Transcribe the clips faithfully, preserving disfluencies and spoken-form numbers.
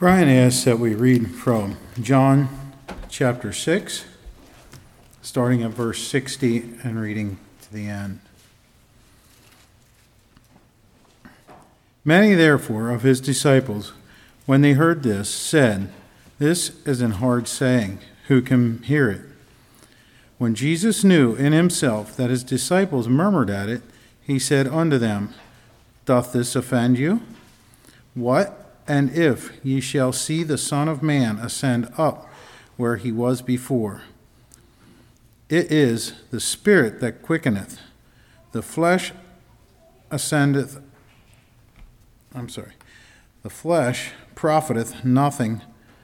Brian asks that we read from John chapter six, starting at verse sixty and reading to the end. Many, therefore, of his disciples, when they heard this, said, "This is an hard saying. Who can hear it?" When Jesus knew in himself that his disciples murmured at it, he said unto them, Doth this offend you? What? And if ye shall see the Son of Man ascend up where he was before. It is the Spirit that quickeneth, the flesh ascendeth, I'm sorry, the flesh profiteth nothing.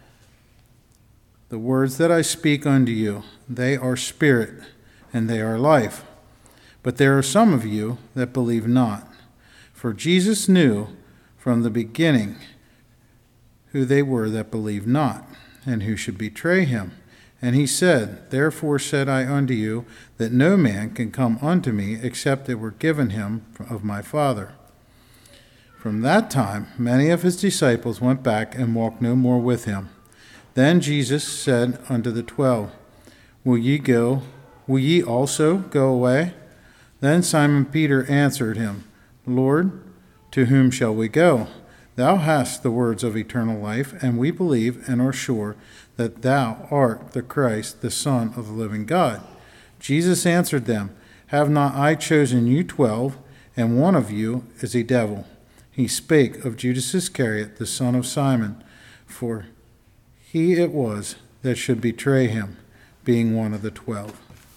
The words that I speak unto you, they are spirit, and they are life. But there are some of you that believe not. For Jesus knew from the beginning who they were that believed not, and who should betray him. And he said, Therefore said I unto you, that no man can come unto me, except it were given him of my Father. From that time many of his disciples went back and walked no more with him. Then Jesus said unto the twelve, Will ye go? Will ye also go away? Then Simon Peter answered him, Lord, to whom shall we go? Thou hast the words of eternal life, and we believe and are sure that thou art the Christ, the Son of the living God. Jesus answered them, Have not I chosen you twelve, and one of you is a devil? He spake of Judas Iscariot, the son of Simon, for he it was that should betray him, being one of the twelve.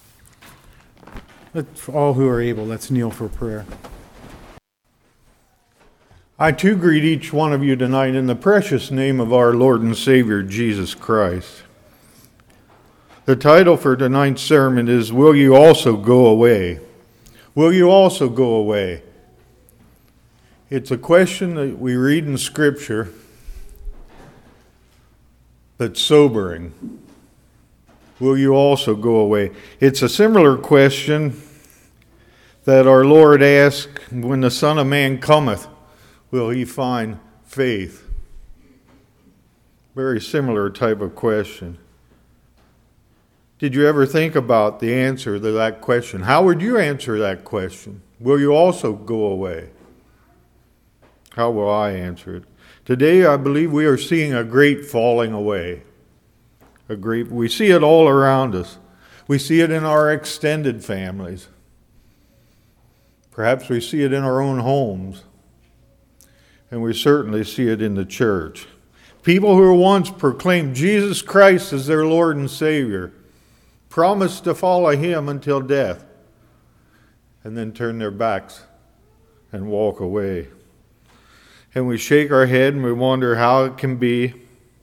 Let all who are able, let's kneel for prayer. I too greet each one of you tonight in the precious name of our Lord and Savior, Jesus Christ. The title for tonight's sermon is, Will You Also Go Away? Will you also go away? It's a question that we read in Scripture that's sobering. Will you also go away? It's a similar question that our Lord asked when the Son of Man cometh. Will he find faith? Very similar type of question. Did you ever think about the answer to that question? How would you answer that question? Will you also go away? How will I answer it? Today, I believe we are seeing a great falling away. A great, we see it all around us. We see it in our extended families. Perhaps we see it in our own homes. And we certainly see it in the church. People who once proclaimed Jesus Christ as their Lord and Savior promised to follow him until death, and then turn their backs and walk away. And we shake our head and we wonder how it can be.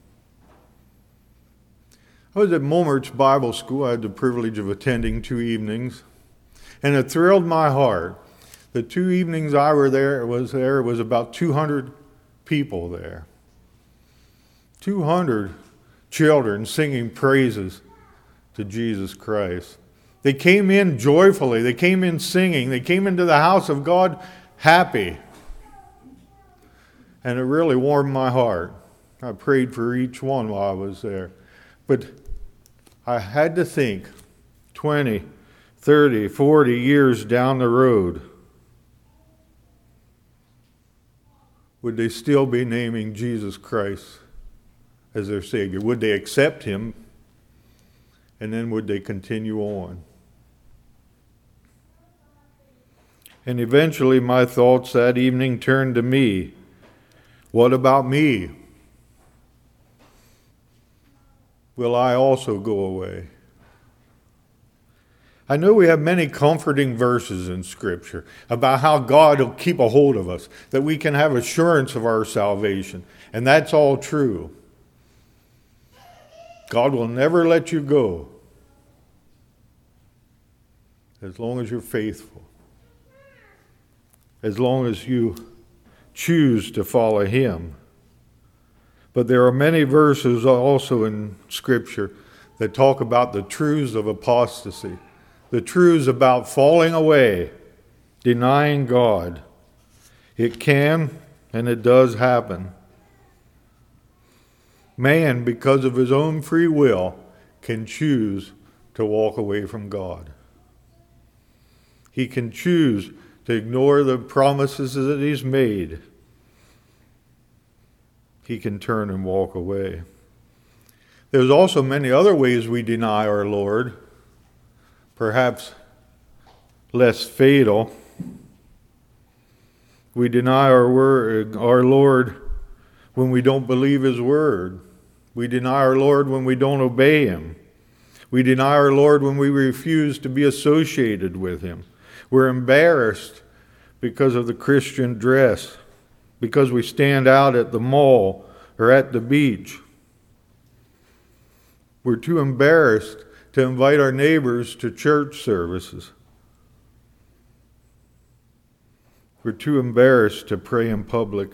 I was at Momert's Bible School. I had the privilege of attending two evenings, and it thrilled my heart. The two evenings I were there, it was there, it was about two hundred people there. two hundred children singing praises to Jesus Christ. They came in joyfully. They came in singing. They came into the house of God happy. And it really warmed my heart. I prayed for each one while I was there. But I had to think twenty, thirty, forty years down the road, would they still be naming Jesus Christ as their Savior? Would they accept him? And then would they continue on? And eventually my thoughts that evening turned to me. What about me? Will I also go away? I know we have many comforting verses in Scripture about how God will keep a hold of us, that we can have assurance of our salvation. And that's all true. God will never let you go as long as you're faithful, as long as you choose to follow him. But there are many verses also in Scripture that talk about the truths of apostasy. The truths about falling away, denying God. It can and it does happen. man, because of his own free will, can choose to walk away from God. He can choose to ignore the promises that he's made. He can turn and walk away. There's also many other ways we deny our Lord, perhaps less fatal. We deny our word, our Lord when we don't believe his word. We deny our Lord when we don't obey him. We deny our Lord when we refuse to be associated with him. We're embarrassed because of the Christian dress, because we stand out at the mall or at the beach. We're too embarrassed to invite our neighbors to church services. We're too embarrassed to pray in public.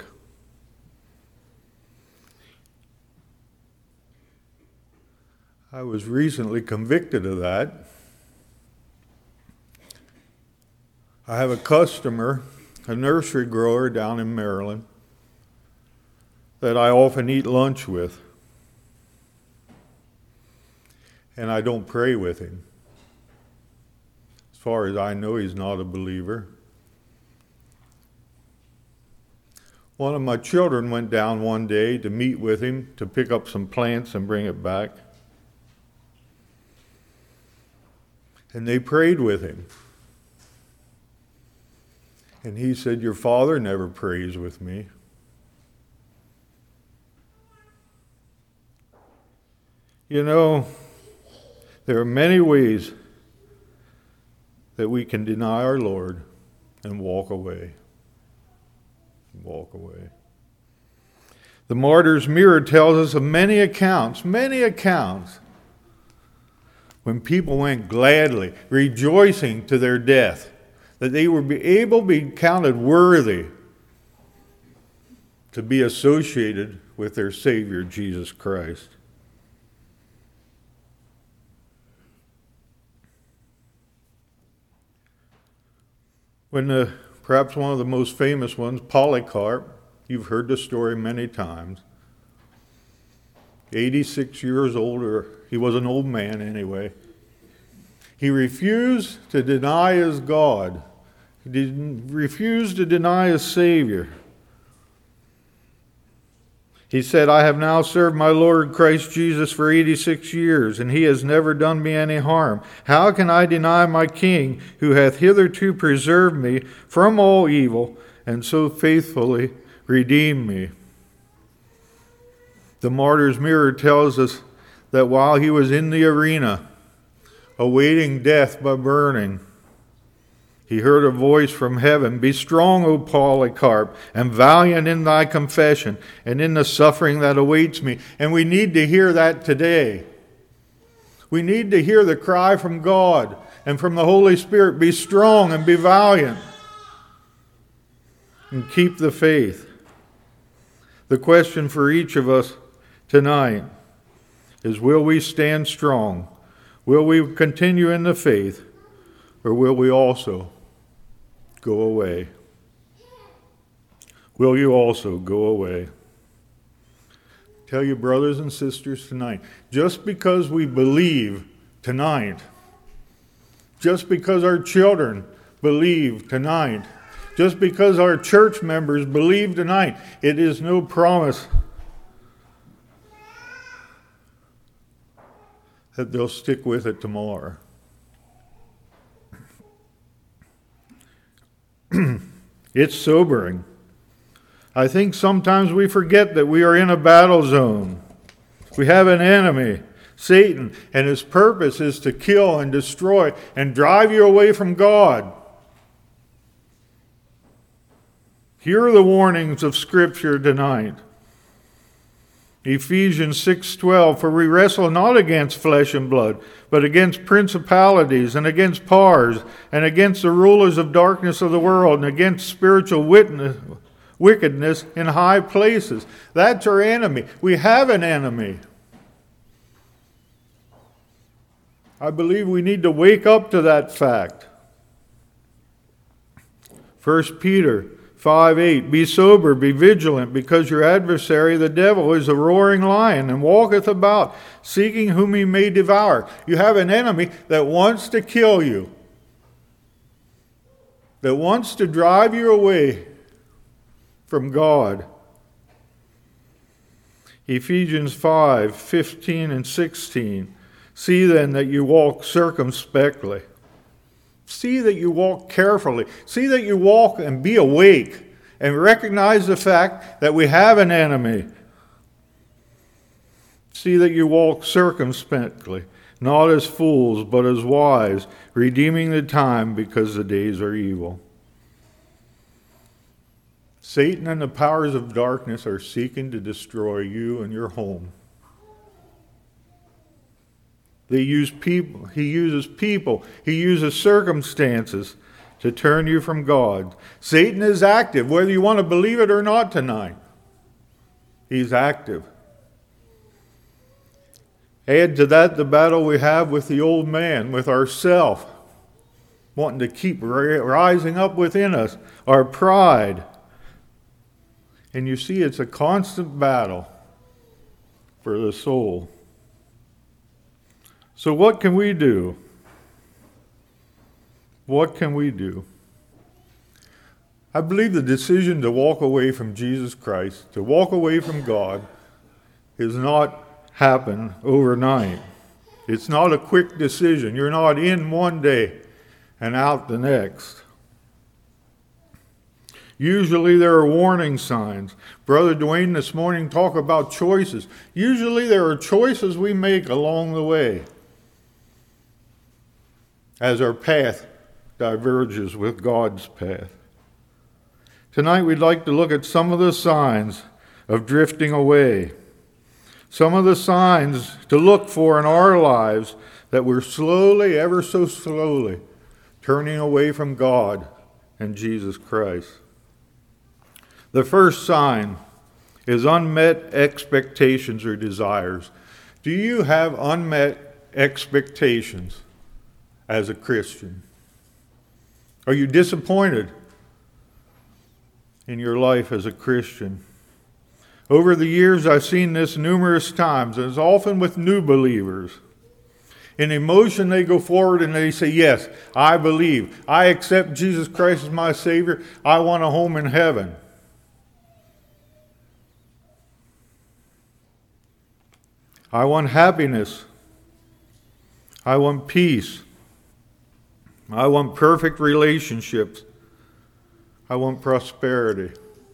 I was recently convicted of that. I have a customer, a nursery grower down in Maryland, that I often eat lunch with. And I don't pray with him. As far as I know, he's not a believer. One of my children went down one day to meet with him to pick up some plants and bring it back. And they prayed with him. And he said, "Your father never prays with me." You know, there are many ways that we can deny our Lord and walk away. Walk away. The Martyr's Mirror tells us of many accounts, many accounts, when people went gladly, rejoicing to their death, that they were able to be counted worthy to be associated with their Savior, Jesus Christ. When the, perhaps one of the most famous ones, Polycarp, you've heard the story many times, eighty-six years old, or he was an old man anyway. He refused to deny his God. He didn't refuse to deny his Savior. He said, "I have now served my Lord Christ Jesus for eighty-six years, and he has never done me any harm. How can I deny my King, who hath hitherto preserved me from all evil, and so faithfully redeemed me?" The Martyr's Mirror tells us that while he was in the arena, awaiting death by burning, he heard a voice from heaven, "Be strong, O Polycarp, and valiant in thy confession, and in the suffering that awaits me." And we need to hear that today. We need to hear the cry from God and from the Holy Spirit, "Be strong and be valiant, and keep the faith." The question for each of us tonight is, will we stand strong? Will we continue in the faith? Or will we also go away? Will you also go away? Tell you, brothers and sisters, tonight, just because we believe tonight, just because our children believe tonight, just because our church members believe tonight, it is no promise that they'll stick with it tomorrow. It's sobering. I think sometimes we forget that we are in a battle zone. We have an enemy, Satan, and his purpose is to kill and destroy and drive you away from God. Here are the warnings of Scripture tonight. Ephesians six twelve, "For we wrestle not against flesh and blood, but against principalities and against powers and against the rulers of darkness of the world and against spiritual witness, wickedness in high places." That's our enemy. We have an enemy. I believe we need to wake up to that fact. First Peter five eight, be sober, be vigilant, because your adversary, the devil, is a roaring lion and walketh about, seeking whom he may devour. You have an enemy that wants to kill you, that wants to drive you away from God. Ephesians five fifteen and sixteen, see then that you walk circumspectly. See that you walk carefully. See that you walk and be awake and recognize the fact that we have an enemy. See that you walk circumspectly, not as fools, but as wise, redeeming the time because the days are evil. Satan and the powers of darkness are seeking to destroy you and your home. They use people. He uses people. He uses circumstances to turn you from God. Satan is active, whether you want to believe it or not tonight. He's active. Add to that the battle we have with the old man, with ourself, wanting to keep rising up within us, our pride. And you see, it's a constant battle for the soul. So what can we do? What can we do? I believe the decision to walk away from Jesus Christ, to walk away from God, is not happen overnight. It's not a quick decision. You're not in one day and out the next. Usually there are warning signs. Brother Dwayne this morning talked about choices. Usually there are choices we make along the way as our path diverges with God's path. Tonight we'd like to look at some of the signs of drifting away. Some of the signs to look for in our lives that we're slowly, ever so slowly, turning away from God and Jesus Christ. The first sign is unmet expectations or desires. Do you have unmet expectations as a Christian? Are you disappointed in your life as a Christian? Over the years, I've seen this numerous times, and it's often with new believers. In emotion, they go forward and they say, yes, I believe. I accept Jesus Christ as my Savior. I want a home in heaven. I want happiness. I want peace. I want perfect relationships. I want prosperity.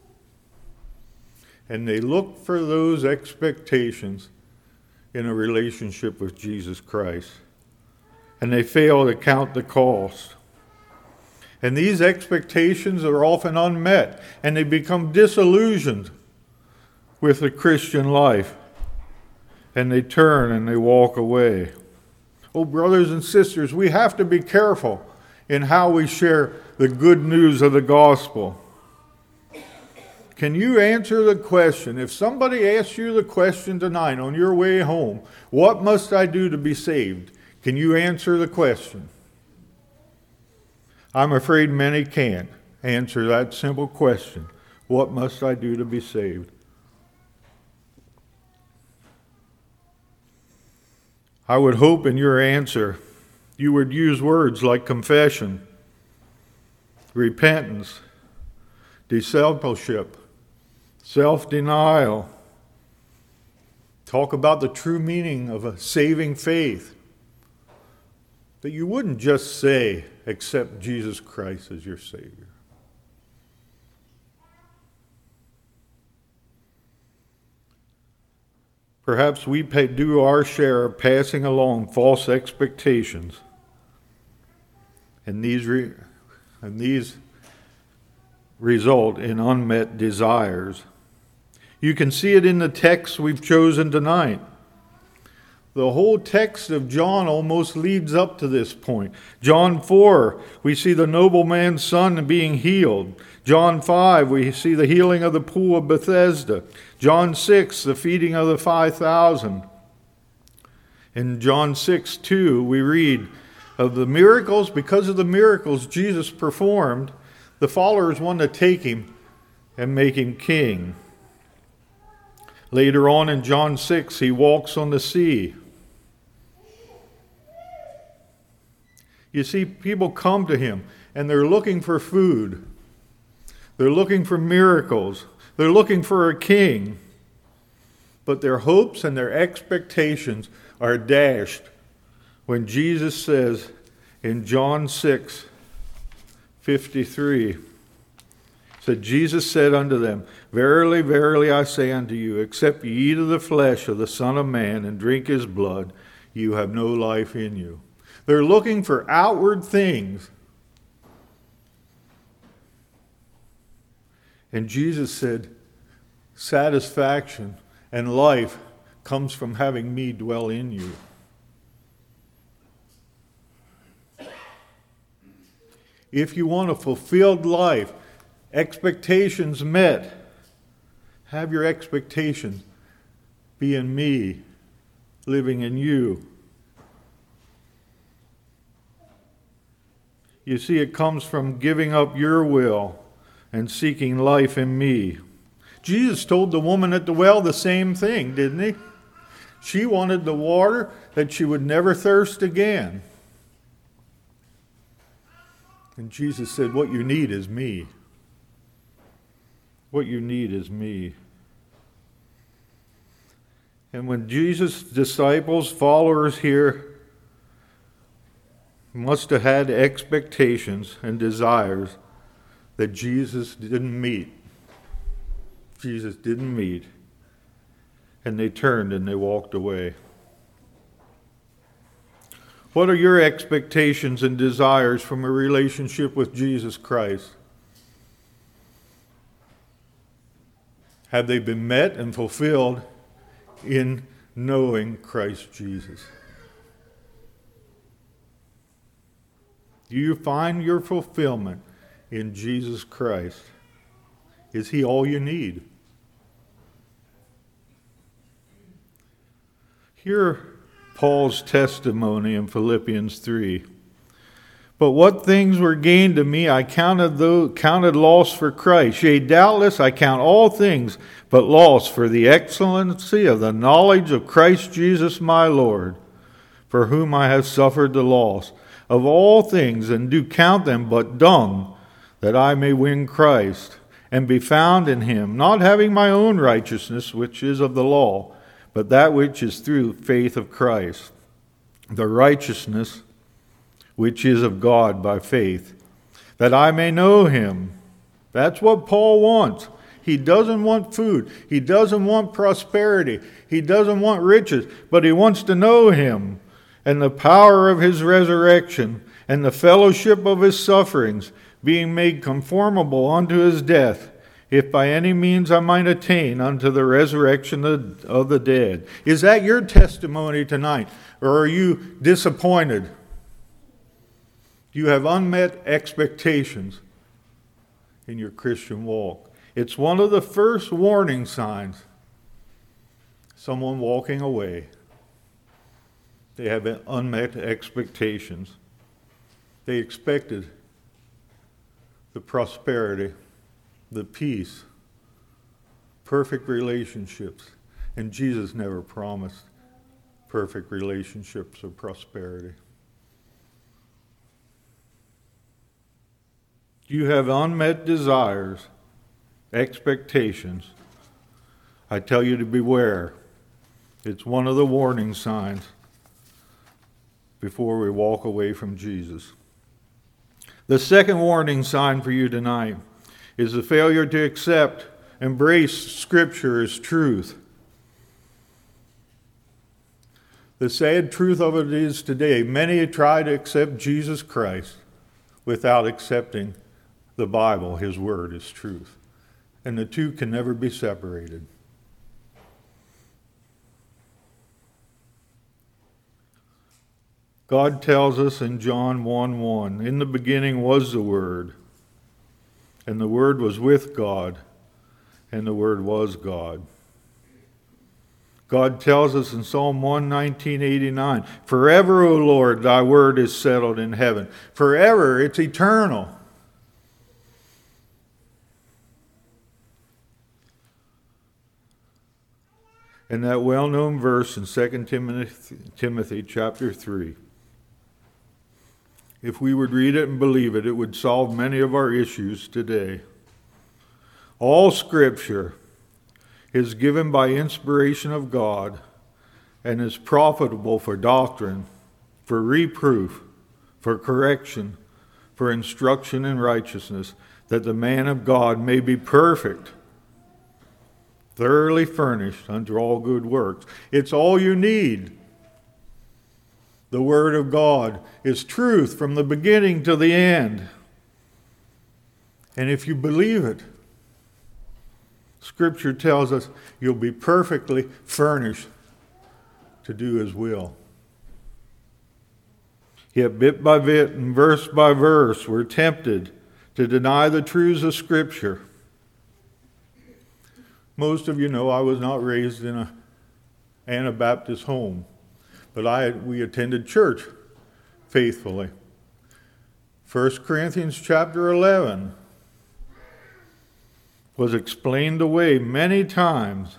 And they look for those expectations in a relationship with Jesus Christ. And they fail to count the cost. And these expectations are often unmet. And they become disillusioned with the Christian life. And they turn and they walk away. Oh, brothers and sisters, we have to be careful in how we share the good news of the gospel. Can you answer the question? If somebody asks you the question tonight on your way home, what must I do to be saved? Can you answer the question? I'm afraid many can't answer that simple question. What must I do to be saved? I would hope in your answer you would use words like confession, repentance, discipleship, self-denial. Talk about the true meaning of a saving faith. That you wouldn't just say, accept Jesus Christ as your Savior. Perhaps we pay, do our share of passing along false expectations, and these, re, and these result in unmet desires. You can see it in the text we've chosen tonight. The whole text of John almost leads up to this point. John four, we see the nobleman's son being healed. John five, we see the healing of the pool of Bethesda. John six, the feeding of the five thousand. In John six two, we read of the miracles. Because of the miracles Jesus performed, the followers wanted to take him and make him king. Later on in John six, he walks on the sea. You see, people come to him and they're looking for food. They're looking for miracles. They're looking for a king. But their hopes and their expectations are dashed when Jesus says in John six fifty-three, so Jesus said unto them, Verily, verily, I say unto you, except ye eat of the flesh of the Son of Man and drink his blood, you have no life in you. They're looking for outward things. And Jesus said, satisfaction and life comes from having me dwell in you. If you want a fulfilled life, expectations met, have your expectations be in me, living in you. You see, it comes from giving up your will and seeking life in me. Jesus told the woman at the well the same thing, didn't he? She wanted the water that she would never thirst again. And Jesus said, what you need is me. What you need is me. And when Jesus' disciples, followers here, must have had expectations and desires that Jesus didn't meet. Jesus didn't meet. And they turned and they walked away. What are your expectations and desires from a relationship with Jesus Christ? Have they been met and fulfilled in knowing Christ Jesus? Do you find your fulfillment in Jesus Christ? Is he all you need? Hear Paul's testimony in Philippians three. But what things were gained to me, I counted those, counted loss for Christ. Yea, doubtless I count all things but loss for the excellency of the knowledge of Christ Jesus my Lord, for whom I have suffered the loss of all things, and do count them but dung, that I may win Christ, and be found in him, not having my own righteousness, which is of the law, but that which is through faith of Christ, the righteousness which is of God by faith, that I may know him. That's what Paul wants. He doesn't want food. He doesn't want prosperity. He doesn't want riches, but he wants to know him and the power of his resurrection and the fellowship of his sufferings, being made conformable unto his death, if by any means I might attain unto the resurrection of the dead. Is that your testimony tonight? Or are you disappointed? Do you have unmet expectations in your Christian walk? It's one of the first warning signs. Someone walking away. They have unmet expectations. They expected the prosperity, the peace, perfect relationships. And Jesus never promised perfect relationships or prosperity. You have unmet desires, expectations. I tell you to beware. It's one of the warning signs before we walk away from Jesus. The second warning sign for you tonight is the failure to accept, embrace Scripture as truth. The sad truth of it is today, many try to accept Jesus Christ without accepting the Bible, his word, is truth. And the two can never be separated. God tells us in John one one, in the beginning was the Word, and the Word was with God, and the Word was God. God tells us in Psalm one nineteen eighty-nine, forever, O Lord, thy word is settled in heaven. Forever, it's eternal. and that well-known verse in Second Timothy, Timothy chapter three. If we would read it and believe it, it would solve many of our issues today. All Scripture is given by inspiration of God and is profitable for doctrine, for reproof, for correction, for instruction in righteousness, that the man of God may be perfect, thoroughly furnished unto all good works. It's all you need. The Word of God is truth from the beginning to the end. And if you believe it, Scripture tells us you'll be perfectly furnished to do His will. Yet bit by bit and verse by verse, we're tempted to deny the truths of Scripture. Most of you know I was not raised in an Anabaptist home, but I we attended church faithfully. First Corinthians chapter eleven was explained away many times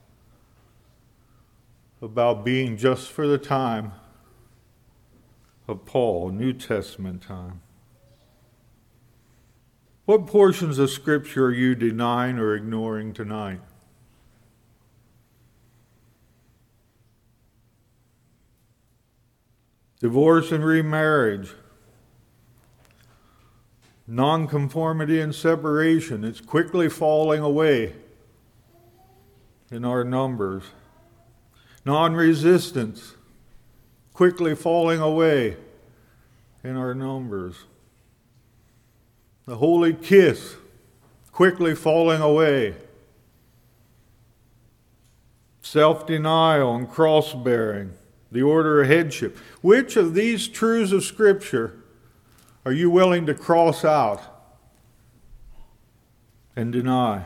about being just for the time of Paul, New Testament time. What portions of Scripture are you denying or ignoring tonight? Divorce and remarriage. Nonconformity and separation. It's quickly falling away in our numbers. Non-resistance. Quickly falling away in our numbers. The holy kiss. Quickly falling away. Self-denial and cross-bearing. The order of headship. Which of these truths of Scripture are you willing to cross out and deny?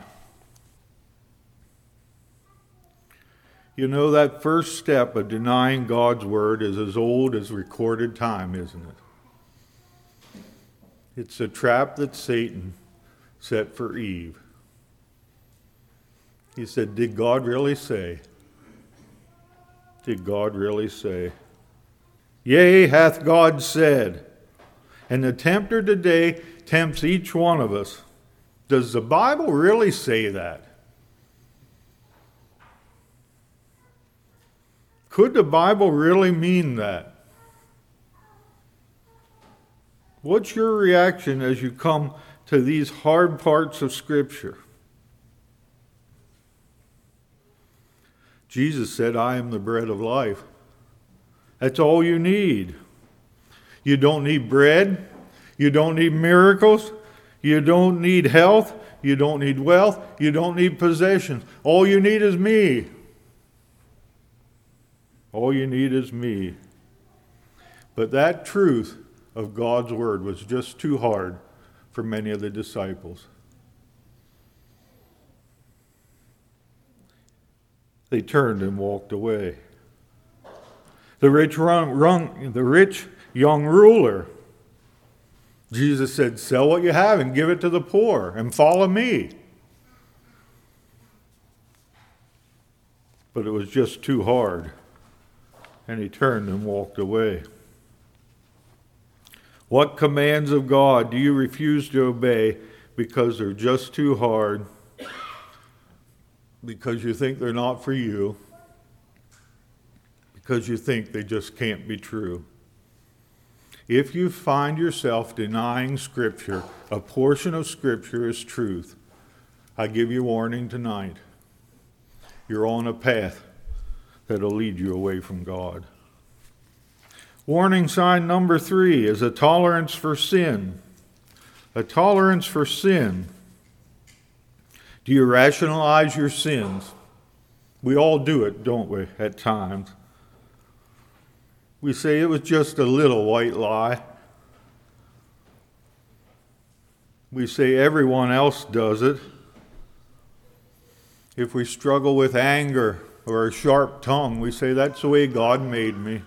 You know, that first step of denying God's Word is as old as recorded time, isn't it? It's a trap that Satan set for Eve. He said, did God really say? Did God really say? Yea, hath God said. And the tempter today tempts each one of us. Does the Bible really say that? Could the Bible really mean that? What's your reaction as you come to these hard parts of Scripture? Jesus said, I am the bread of life. That's all you need. You don't need bread. You don't need miracles. You don't need health. You don't need wealth. You don't need possessions. All you need is me. All you need is me. But that truth of God's Word was just too hard for many of the disciples. They turned and walked away. The rich, run, run, the rich young ruler, Jesus said, sell what you have and give it to the poor and follow me. But it was just too hard, and he turned and walked away. What commands of God do you refuse to obey because they're just too hard, because you think they're not for you, because you think they just can't be true? If you find yourself denying Scripture, a portion of Scripture is truth, I give you warning tonight. You're on a path that'll lead you away from God. Warning sign number three is a tolerance for sin. A tolerance for sin. Do you rationalize your sins? We all do it, don't we, at times? We say it was just a little white lie. We say everyone else does it. If we struggle with anger or a sharp tongue, we say that's the way God made me.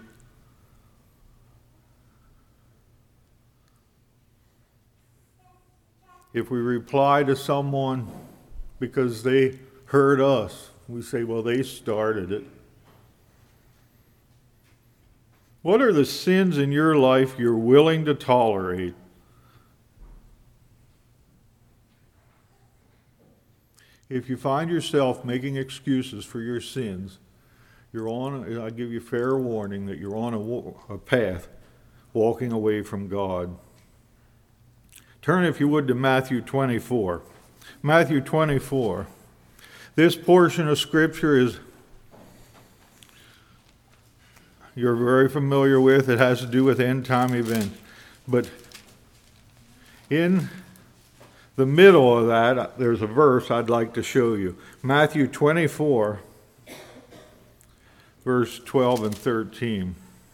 If we reply to someone because they hurt us, We say, well, they started it. What are the sins in your life you're willing to tolerate? If you find yourself making excuses for your sins, you're on, I give you fair warning that you're on a, a path walking away from God. Turn, if you would, to Matthew twenty-four. Matthew twenty-four. This portion of Scripture is you're very familiar with. It has to do with end-time events. But in the middle of that, there's a verse I'd like to show you. Matthew twenty-four, verse twelve and thirteen.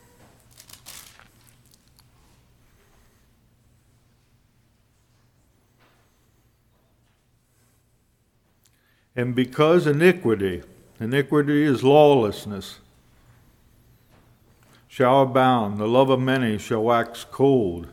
And because iniquity, iniquity is lawlessness, shall abound, the love of many shall wax cold.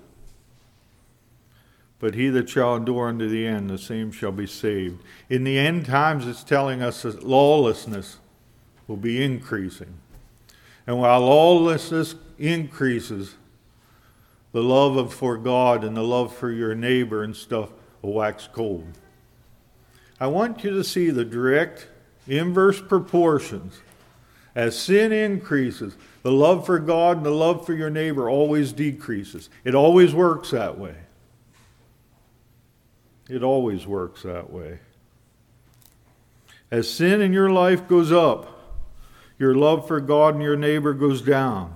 But he that shall endure unto the end, the same shall be saved. In the end times, it's telling us that lawlessness will be increasing. And while lawlessness increases, the love of for God and the love for your neighbor and stuff will wax cold. I want you to see the direct inverse proportions. As sin increases, the love for God and the love for your neighbor always decreases. It always works that way. It always works that way. As sin in your life goes up, your love for God and your neighbor goes down.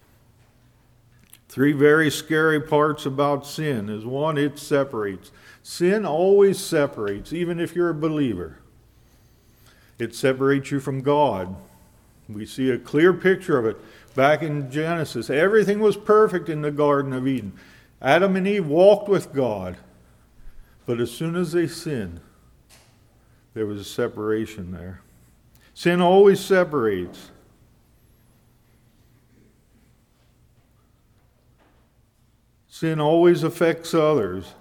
Three very scary parts about sin is one, it separates. Sin always separates, even if you're a believer. It separates you from God. We see a clear picture of it back in Genesis. Everything was perfect in the Garden of Eden. Adam and Eve walked with God. But as soon as they sinned, there was a separation there. Sin always separates. Sin always affects others.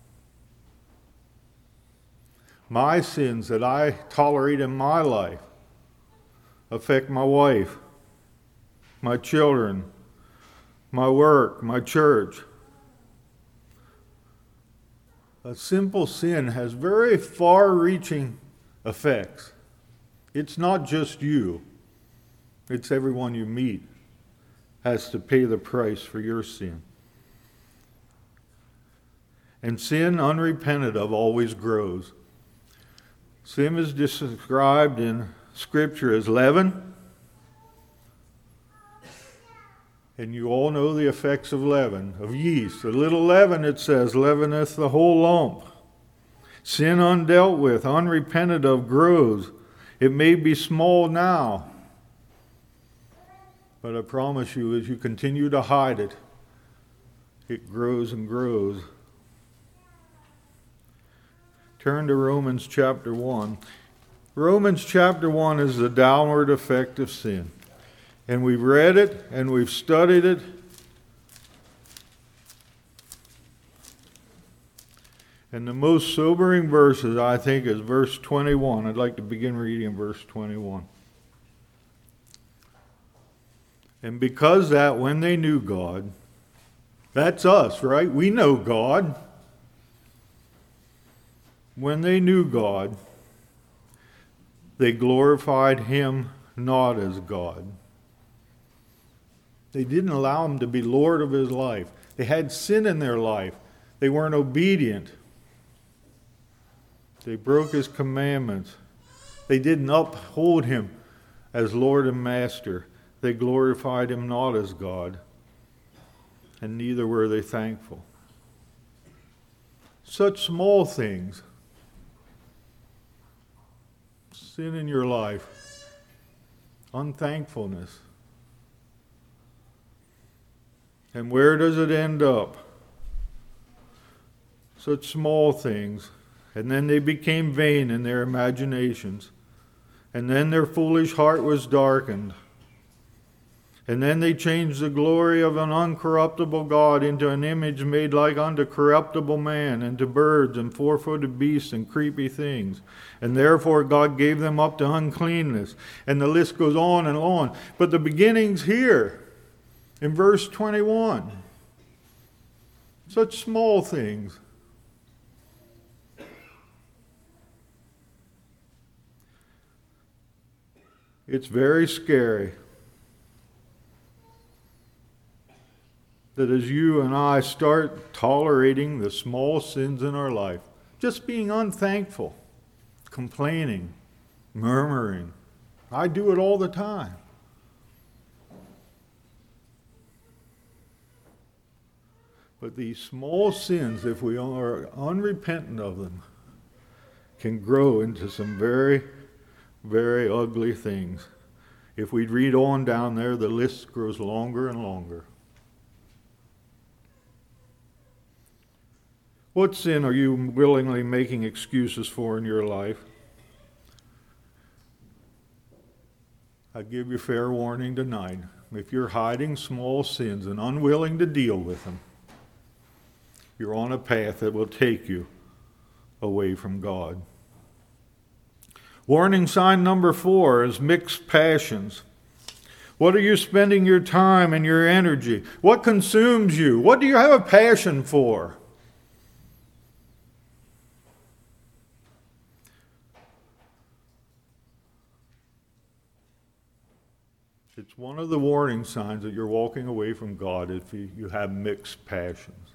My sins that I tolerate in my life affect my wife, my children, my work, my church. A simple sin has very far-reaching effects. It's not just you. It's everyone you meet has to pay the price for your sin. And sin unrepented of always grows. Sin is described in Scripture as leaven. And you all know the effects of leaven, of yeast. A little leaven, it says, leaveneth the whole lump. Sin undealt with, unrepented of, grows. It may be small now, but I promise you, as you continue to hide it, it grows and grows. Turn to Romans chapter one. Romans chapter one is the downward effect of sin. And we've read it and we've studied it. And the most sobering verses, I think, is verse twenty-one. I'd like to begin reading verse twenty-one. And because that when they knew God, that's us, right? We know God. When they knew God, they glorified him not as God. They didn't allow him to be Lord of his life. They had sin in their life. They weren't obedient. They broke his commandments. They didn't uphold him as Lord and Master. They glorified him not as God. And neither were they thankful. Such small things. Sin in your life. Unthankfulness. And where does it end up? Such small things. And then they became vain in their imaginations. And then their foolish heart was darkened. And then they changed the glory of an uncorruptible God into an image made like unto corruptible man, and to birds and four-footed beasts and creepy things. And therefore God gave them up to uncleanness. And the list goes on and on. But the beginning's here in verse twenty-one. Such small things. It's very scary that as you and I start tolerating the small sins in our life, just being unthankful, complaining, murmuring. I do it all the time. But these small sins, if we are unrepentant of them, can grow into some very, very ugly things. If we read on down there, the list grows longer and longer. What sin are you willingly making excuses for in your life? I give you fair warning tonight. If you're hiding small sins and unwilling to deal with them, you're on a path that will take you away from God. Warning sign number four is mixed passions. What are you spending your time and your energy? What consumes you? What do you have a passion for? It's one of the warning signs that you're walking away from God if you have mixed passions.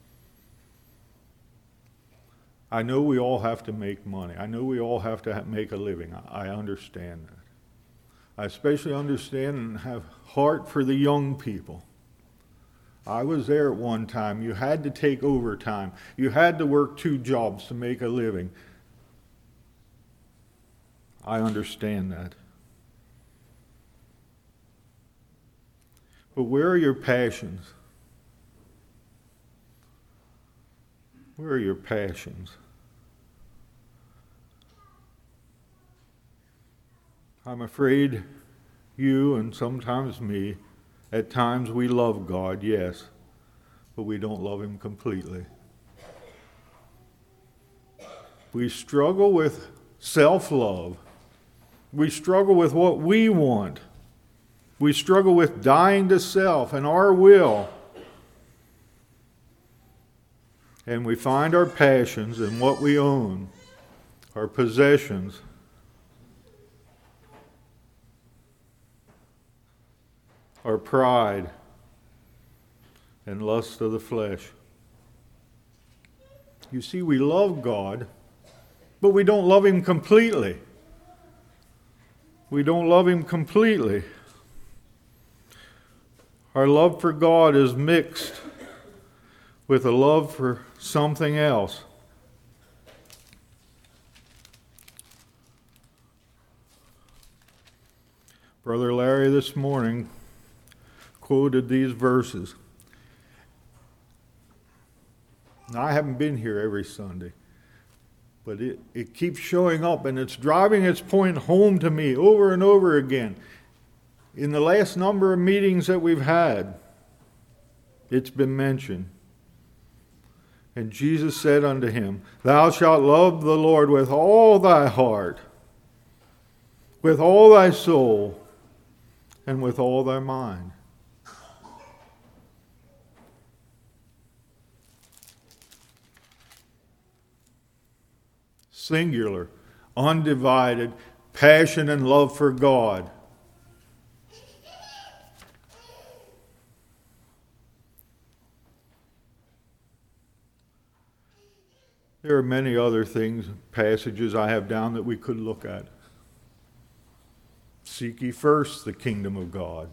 I know we all have to make money. I know we all have to make a living. I understand that. I especially understand and have heart for the young people. I was there at one time. You had to take overtime. You had to work two jobs to make a living. I understand that. But where are your passions? Where are your passions? I'm afraid you and sometimes me, at times we love God, yes, but we don't love Him completely. We struggle with self-love. We struggle with what we want. We struggle with dying to self and our will. And we find our passions in what we own, our possessions. Our pride and lust of the flesh. You see, we love God, but we don't love Him completely. We don't love Him completely. Our love for God is mixed with a love for something else. Brother Larry this morning quoted these verses. Now, I haven't been here every Sunday, but it, it keeps showing up, and it's driving its point home to me over and over again. In the last number of meetings that we've had, it's been mentioned. And Jesus said unto him, Thou shalt love the Lord with all thy heart, with all thy soul, and with all thy mind. Singular, undivided passion and love for God. There are many other things, passages I have down that we could look at. Seek ye first the kingdom of God.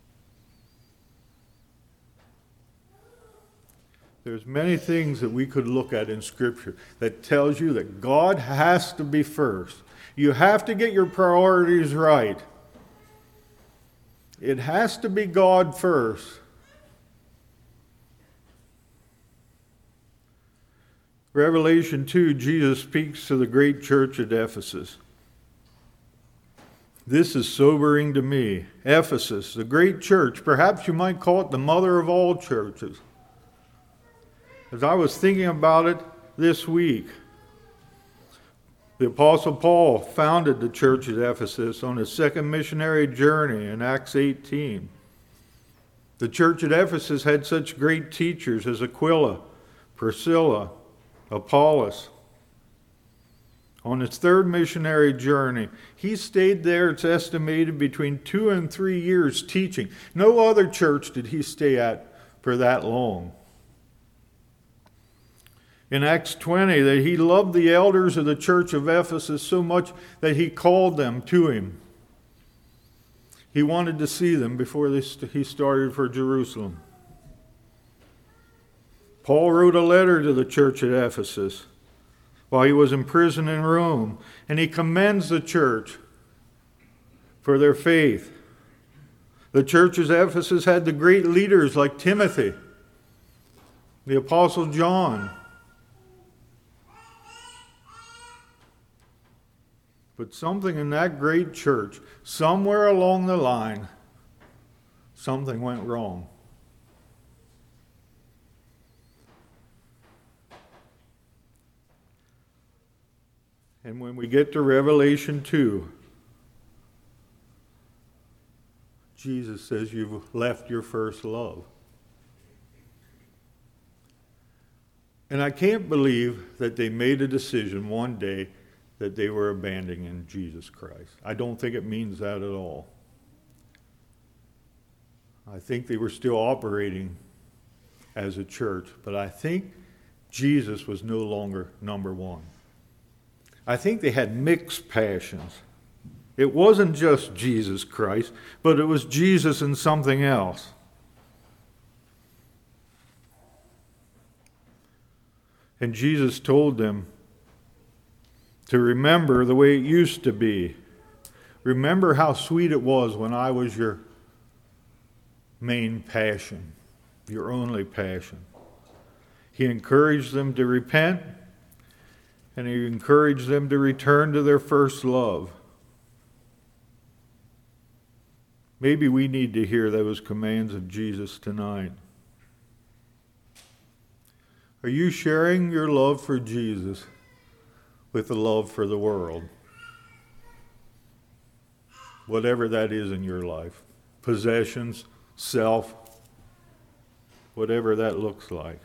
There's many things that we could look at in Scripture that tells you that God has to be first. You have to get your priorities right. It has to be God first. Revelation two, Jesus speaks to the great church at Ephesus. This is sobering to me. Ephesus, the great church, perhaps you might call it the mother of all churches. As I was thinking about it this week, the Apostle Paul founded the church at Ephesus on his second missionary journey in Acts eighteen. The church at Ephesus had such great teachers as Aquila, Priscilla, Apollos. On his third missionary journey, he stayed there, it's estimated, between two and three years teaching. No other church did he stay at for that long. In Acts twenty, that he loved the elders of the church of Ephesus so much that he called them to him. He wanted to see them before they st- he started for Jerusalem. Paul wrote a letter to the church at Ephesus while he was in prison in Rome, and he commends the church for their faith. The church at Ephesus had the great leaders like Timothy, the Apostle John. But something in that great church, somewhere along the line, something went wrong. And when we get to Revelation two, Jesus says you've left your first love. And I can't believe that they made a decision one day that they were abandoning Jesus Christ. I don't think it means that at all. I think they were still operating as a church, but I think Jesus was no longer number one. I think they had mixed passions. It wasn't just Jesus Christ, but it was Jesus and something else. And Jesus told them to remember the way it used to be. Remember how sweet it was when I was your main passion, your only passion. He encouraged them to repent, and he encouraged them to return to their first love. Maybe we need to hear those commands of Jesus tonight. Are you sharing your love for Jesus with the love for the world? Whatever that is in your life. Possessions, self, whatever that looks like.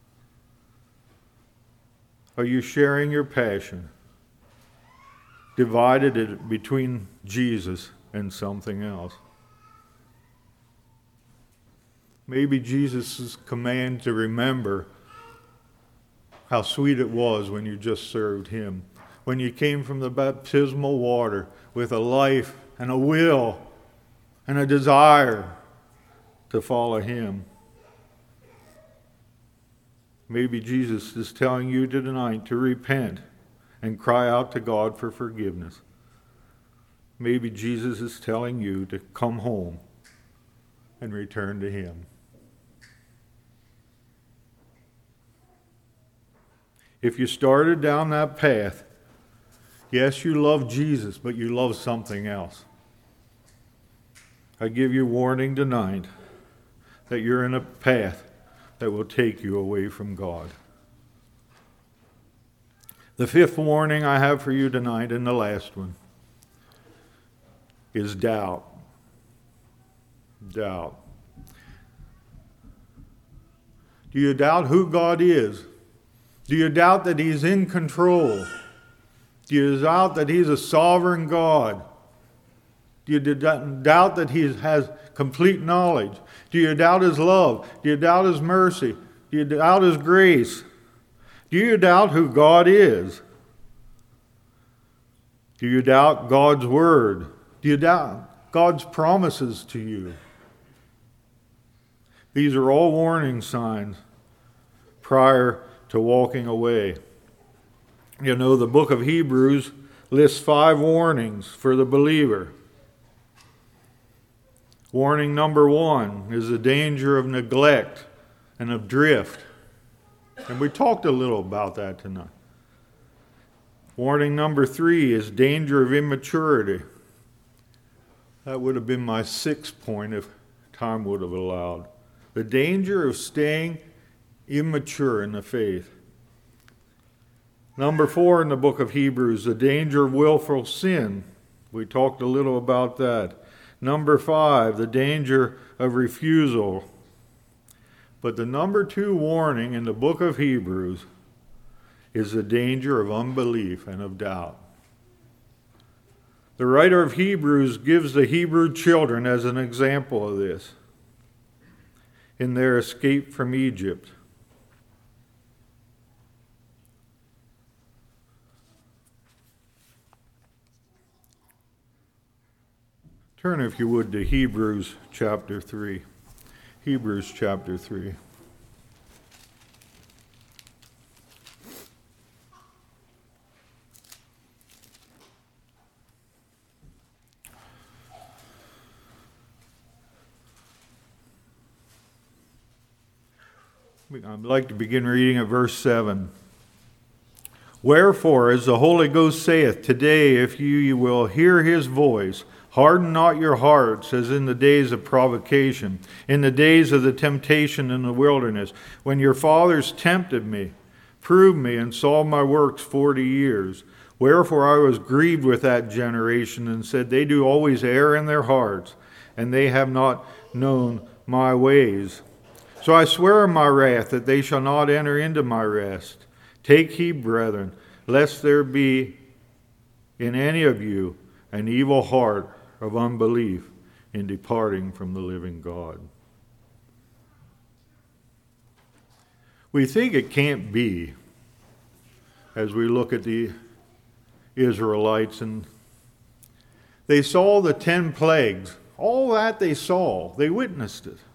Are you sharing your passion, divided it between Jesus and something else? Maybe Jesus' command to remember how sweet it was when you just served him, when you came from the baptismal water with a life and a will and a desire to follow him. Maybe Jesus is telling you tonight to repent and cry out to God for forgiveness. Maybe Jesus is telling you to come home and return to him. If you started down that path, yes, you love Jesus, but you love something else. I give you warning tonight that you're in a path that will take you away from God. The fifth warning I have for you tonight, and the last one, is doubt. Doubt. Do you doubt who God is? Do you doubt that he's in control? Do you doubt that he's a sovereign God? Do you doubt that he has complete knowledge? Do you doubt his love? Do you doubt his mercy? Do you doubt his grace? Do you doubt who God is? Do you doubt God's word? Do you doubt God's promises to you? These are all warning signs prior to walking away. You know, the book of Hebrews lists five warnings for the believer. Warning number one is the danger of neglect and of drift. And we talked a little about that tonight. Warning number three is danger of immaturity. That would have been my sixth point if time would have allowed. The danger of staying immature in the faith. Number four in the book of Hebrews, the danger of willful sin. We talked a little about that. Number five, the danger of refusal. But the number two warning in the book of Hebrews is the danger of unbelief and of doubt. The writer of Hebrews gives the Hebrew children as an example of this in their escape from Egypt. Turn, if you would, to Hebrews chapter three. Hebrews chapter three. I'd like to begin reading at verse seven. Wherefore, as the Holy Ghost saith, today, if you will hear his voice, harden not your hearts as in the days of provocation, in the days of the temptation in the wilderness, when your fathers tempted me, proved me, and saw my works forty years. Wherefore I was grieved with that generation, and said, they do always err in their hearts, and they have not known my ways. So I swear in my wrath that they shall not enter into my rest. Take heed, brethren, lest there be in any of you an evil heart of unbelief in departing from the living God. We think it can't be, as we look at the Israelites, and they saw the ten plagues. All that they saw, they witnessed it.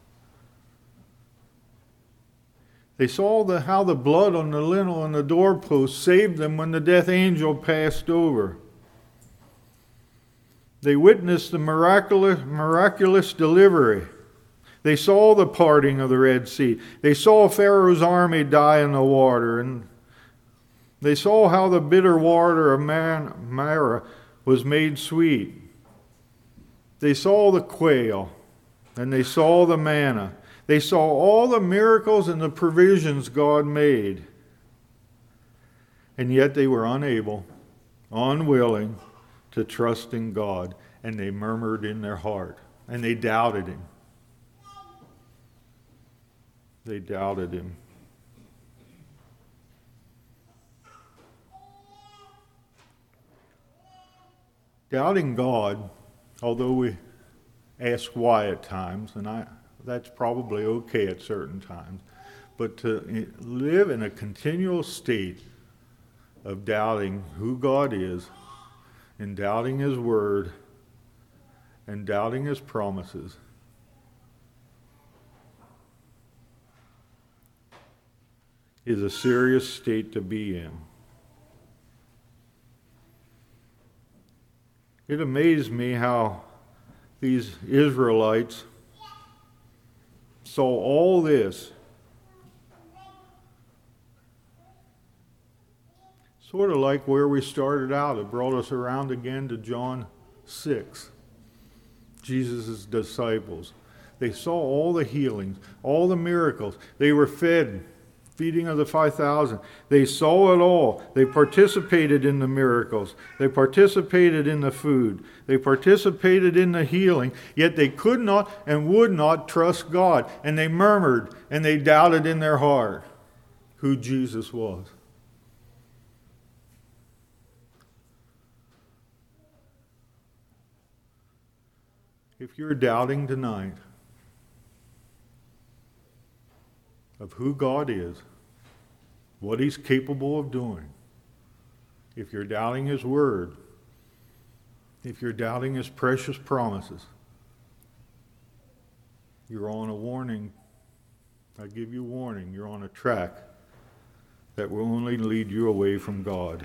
They saw the, how the blood on the lintel and the doorpost saved them when the death angel passed over. They witnessed the miraculous, miraculous delivery. They saw the parting of the Red Sea. They saw Pharaoh's army die in the water. And they saw how the bitter water of Man, Marah was made sweet. They saw the quail, and they saw the manna. They saw all the miracles and the provisions God made. And yet they were unable, unwilling to trust in God. And they murmured in their heart. And they doubted him. They doubted him. Doubting God, although we ask why at times, and I... that's probably okay at certain times. But to live in a continual state of doubting who God is, and doubting his word, and doubting his promises, is a serious state to be in. It amazed me how these Israelites saw all this, sort of like where we started out. It brought us around again to John six, Jesus' disciples. They saw all the healings, all the miracles. They were fed, feeding of the five thousand. They saw it all. They participated in the miracles. They participated in the food. They participated in the healing. Yet they could not and would not trust God. And they murmured and they doubted in their heart who Jesus was. If you're doubting tonight of who God is, what he's capable of doing, if you're doubting his word, if you're doubting his precious promises, you're on a warning. I give you warning. You're on a track that will only lead you away from God.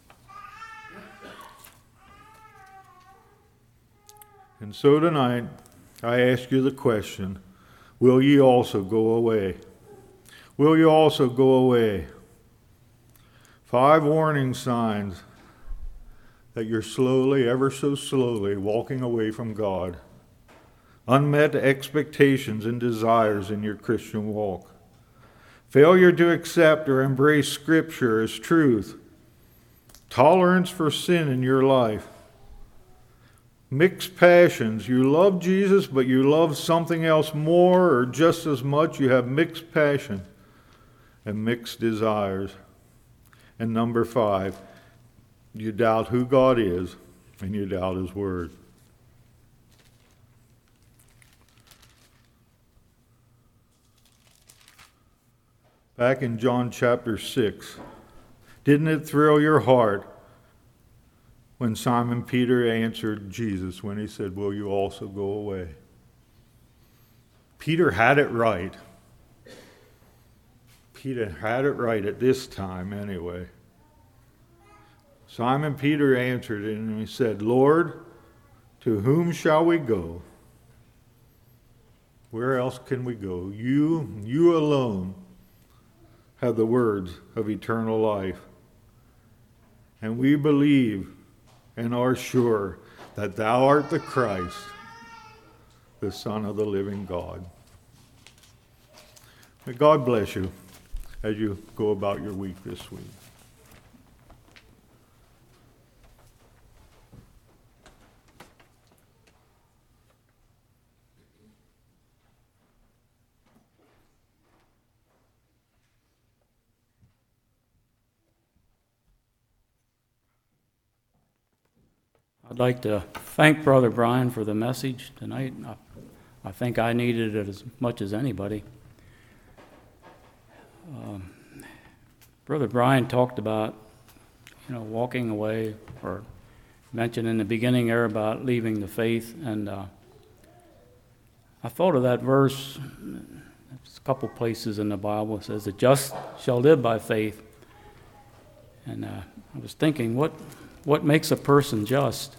And so tonight, I ask you the question, will ye also go away? Will you also go away? Five warning signs that you're slowly, ever so slowly, walking away from God. Unmet expectations and desires in your Christian walk. Failure to accept or embrace Scripture as truth. Tolerance for sin in your life. Mixed passions. You love Jesus, but you love something else more or just as much. You have mixed passion and mixed desires. And number five, you doubt who God is and you doubt His Word. Back in John chapter six, didn't it thrill your heart when Simon Peter answered Jesus when he said, "Will you also go away?" Peter had it right. Peter had it right at this time anyway. Simon Peter answered and he said, "Lord, to whom shall we go? Where else can we go? You, you alone have the words of eternal life. And we believe and are sure that thou art the Christ, the Son of the living God." May God bless you as you go about your week this week. I'd like to thank Brother Brian for the message tonight. I, I think I needed it as much as anybody. Um, Brother Brian talked about, you know, walking away, or mentioned in the beginning there about leaving the faith, and uh, I thought of that verse. There's a couple places in the Bible it says, "The just shall live by faith," and uh, I was thinking, what what makes a person just?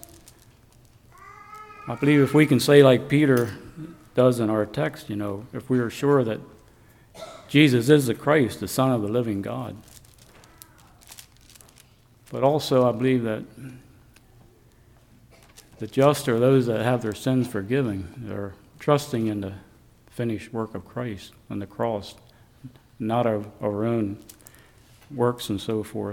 I believe if we can say like Peter does in our text, you know, if we are sure that Jesus is the Christ, the Son of the living God. But also I believe that the just are those that have their sins forgiven. They're trusting in the finished work of Christ on the cross, not of our own works and so forth.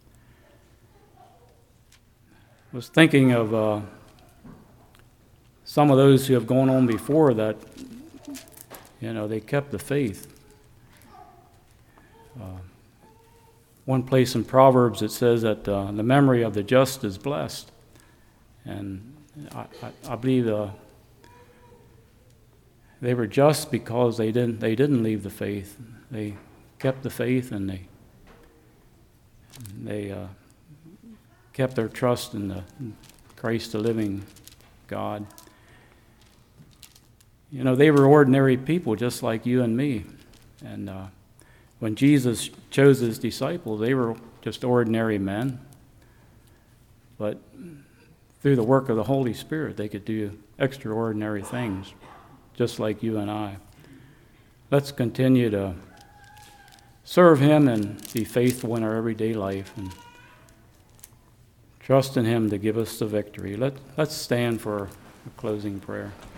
I was thinking of uh, some of those who have gone on before that, you know, they kept the faith. Uh, one place in Proverbs it says that uh, the memory of the just is blessed. And I, I, I believe uh, they were just because they didn't they didn't leave the faith. They kept the faith, and they they uh, kept their trust in the Christ, the living God. You know, they were ordinary people just like you and me. And uh, when Jesus chose his disciples, they were just ordinary men. But through the work of the Holy Spirit, they could do extraordinary things, just like you and I. Let's continue to serve him and be faithful in our everyday life and trust in him to give us the victory. Let, let's stand for a closing prayer.